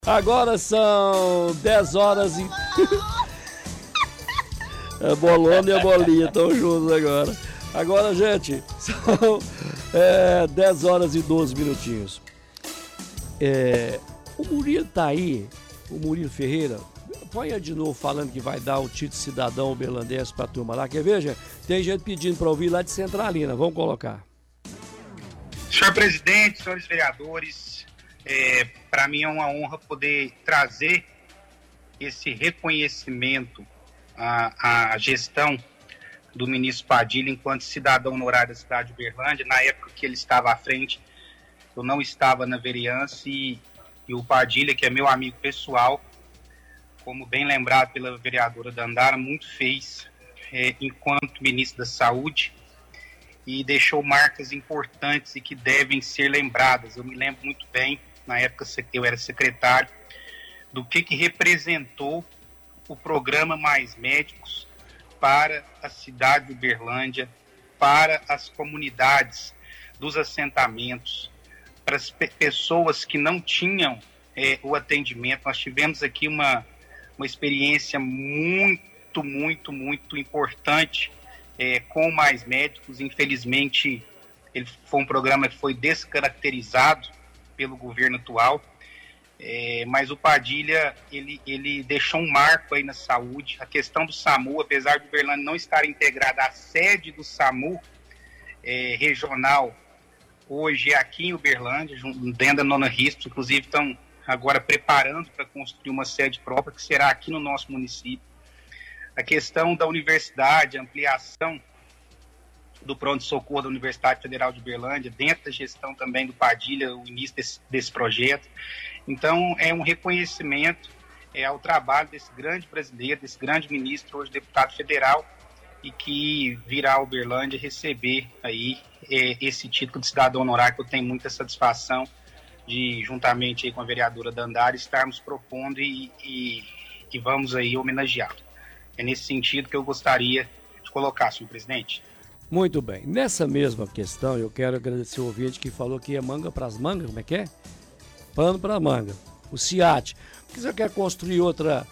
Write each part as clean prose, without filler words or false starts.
Agora são 10 horas e... A bolona e a bolinha estão juntos agora. Agora, gente, são 10 horas e 12 minutinhos. O Murilo tá aí, o Murilo Ferreira. Põe de novo falando que vai dar o título cidadão uberlandense pra turma lá. Quer ver, gente? Tem gente pedindo para ouvir lá de Centralina. Vamos colocar. Senhor presidente, senhores vereadores, para mim é uma honra poder trazer esse reconhecimento à gestão do ministro Padilha enquanto cidadão honorário da cidade de Uberlândia. Na época que ele estava à frente, eu não estava na vereança e o Padilha, que é meu amigo pessoal, como bem lembrado pela vereadora Dandara, muito fez enquanto ministro da Saúde e deixou marcas importantes e que devem ser lembradas. Eu me lembro muito bem, na época eu era secretário, do que representou o programa Mais Médicos para a cidade de Uberlândia, para as comunidades dos assentamentos, para as pessoas que não tinham o atendimento. Nós tivemos aqui uma experiência muito, muito, muito importante com Mais Médicos. Infelizmente, ele foi um programa que foi descaracterizado pelo governo atual, mas o Padilha, ele deixou um marco aí na saúde. A questão do SAMU, apesar de Uberlândia não estar integrada, a sede do SAMU regional hoje é aqui em Uberlândia, dentro da Nona RISP. Inclusive estão agora preparando para construir uma sede própria, que será aqui no nosso município. A questão da universidade, a ampliação do pronto-socorro da Universidade Federal de Uberlândia, dentro da gestão também do Padilha, o início desse projeto. Então, é um reconhecimento ao trabalho desse grande brasileiro, desse grande ministro, hoje deputado federal, e que virá a Uberlândia receber aí esse título de cidadão honorário, que eu tenho muita satisfação de, juntamente aí com a vereadora Dandara, estarmos propondo e vamos aí homenageá-lo. É nesse sentido que eu gostaria de colocar, senhor presidente. Muito bem. Nessa mesma questão, eu quero agradecer o ouvinte que falou que é manga para as mangas, como é que é? Pano para manga. O CIAT. Por que você quer construir outra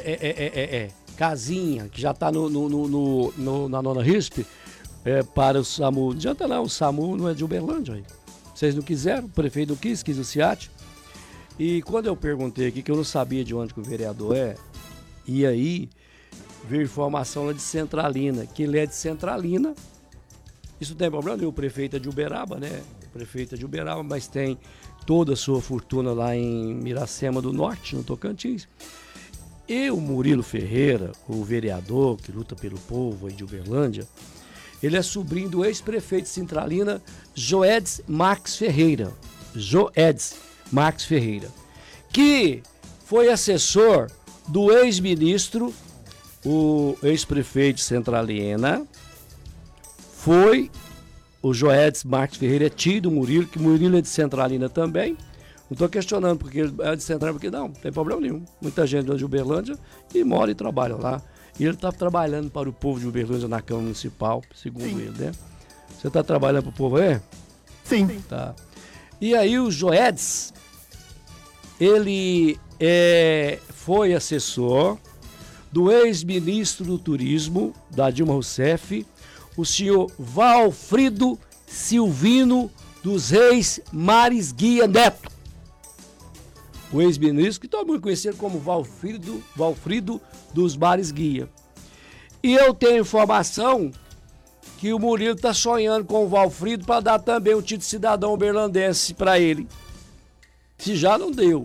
casinha, que já está na Nona RISP, para o SAMU? Não adianta não, o SAMU não é de Uberlândia aí. Vocês não quiseram, o prefeito não quis o CIAT. E quando eu perguntei aqui, que eu não sabia de onde que o vereador e aí veio informação lá de Centralina, que ele é de Centralina. Isso não tem problema, o prefeito é de Uberaba, né? O prefeito é de Uberaba, mas tem toda a sua fortuna lá em Miracema do Norte, no Tocantins. E o Murilo Ferreira, o vereador que luta pelo povo aí de Uberlândia, ele é sobrinho do ex-prefeito de Centralina, Joedes Marques Ferreira. Joedes Marques Ferreira, que foi assessor do ex-ministro, o ex-prefeito de Centralina, foi o Joedes Marques Ferreira, é tio do Murilo, que o Murilo é de Centralina também. Não estou questionando porque ele é de Centralina, porque não tem problema nenhum. Muita gente é de Uberlândia e mora e trabalha lá. E ele está trabalhando para o povo de Uberlândia na Câmara Municipal, segundo ele, né? Você está trabalhando para o povo aí? Sim. Tá. E aí o Joedes, ele foi assessor do ex-ministro do Turismo, da Dilma Rousseff, o senhor Valfrido Silvino dos Reis Mares Guia Neto. O ex-ministro, que todo mundo conhecia como Valfrido dos Mares Guia. E eu tenho informação que o Murilo está sonhando com o Valfrido para dar também o título de cidadão uberlandense para ele. Se já não deu.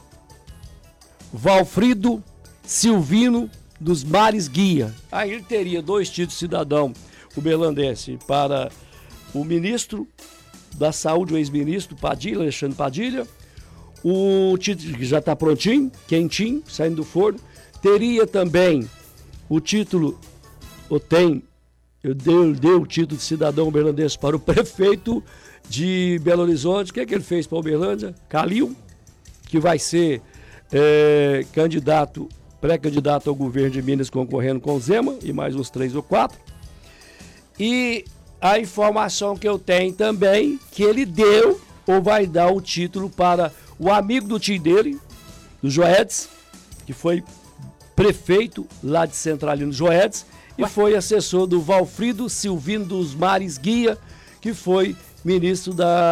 Valfrido Silvino dos Mares Guia. Aí ele teria 2 títulos de cidadão uberlandense para o ministro da Saúde, o ex-ministro Padilha, Alexandre Padilha. O título que já está prontinho, quentinho, saindo do forno. Teria também o título, eu dei o título de cidadão uberlandense para o prefeito de Belo Horizonte. O que é que ele fez para Uberlândia? Calil, que vai ser pré-candidato ao governo de Minas, concorrendo com o Zema e mais uns 3 ou 4. E a informação que eu tenho também, que ele deu ou vai dar o título para o amigo do tio dele, do Joedes, que foi prefeito lá de Centralino Joedes, e foi assessor do Valfrido Silvino dos Mares Guia, que foi ministro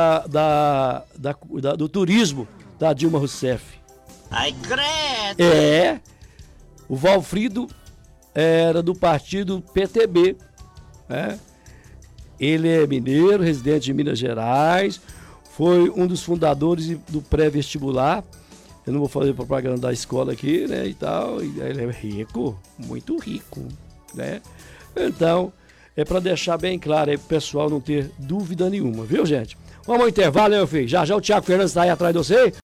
do turismo da Dilma Rousseff. Ai, credo! É, o Valfrido era do partido PTB, né? Ele é mineiro, residente de Minas Gerais, foi um dos fundadores do pré-vestibular. Eu não vou fazer propaganda da escola aqui, né, e tal. Ele é rico, muito rico, né? Então, é para deixar bem claro aí pro pessoal não ter dúvida nenhuma, viu, gente? Vamos ao intervalo, meu filho. Já já o Thiago Fernandes está aí atrás de você.